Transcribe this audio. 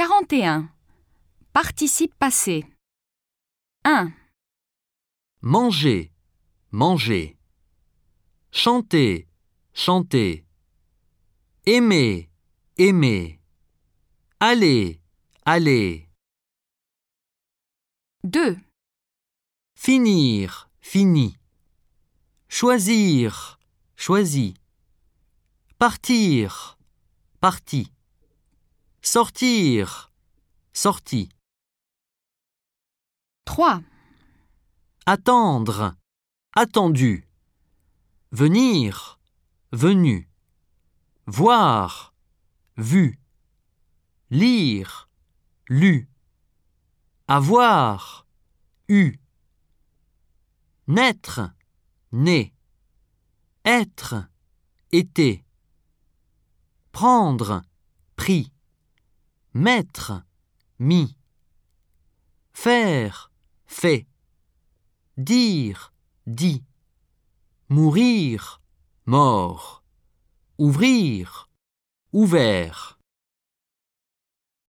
41. Participe passé. 1, Manger, manger. Chanter, chanter. Aimer, aimer. Aller, aller. 2, Finir, fini. Choisir, choisi. Partir, parti. Sortir, sorti. 3, Attendre, attendu. Venir, venu. Voir, vu. Lire, lu. Avoir, eu. Naître, né. Être, été. Prendre, pris. Mettre, mis. Faire, fait. Dire, dit. Mourir, mort. Ouvrir, ouvert.